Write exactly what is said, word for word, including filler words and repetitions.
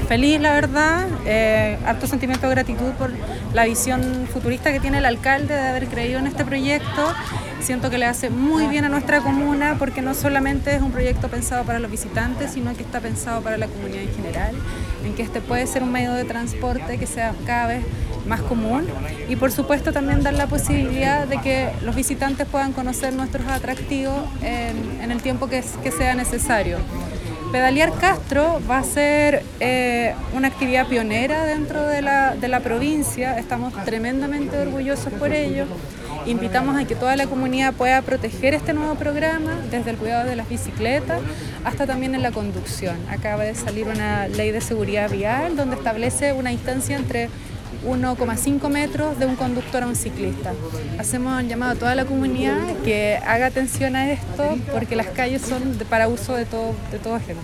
feliz, la verdad, eh, harto sentimiento de gratitud por la visión futurista que tiene el alcalde de haber creído en este proyecto. Siento que le hace muy bien a nuestra comuna porque no solamente es un proyecto pensado para los visitantes, sino que está pensado para la comunidad en general, en que este puede ser un medio de transporte que sea cada vez más común y por supuesto también dar la posibilidad de que los visitantes puedan conocer nuestros atractivos en, en el tiempo que, que sea necesario. Pedalear Castro va a ser eh, una actividad pionera dentro de la, de la provincia, estamos tremendamente orgullosos por ello. Invitamos a que toda la comunidad pueda proteger este nuevo programa, desde el cuidado de las bicicletas hasta también en la conducción. Acaba de salir una ley de seguridad vial donde establece una distancia entre uno coma cinco metros de un conductor a un ciclista. Hacemos un llamado a toda la comunidad que haga atención a esto porque las calles son para uso de todo, de toda gente.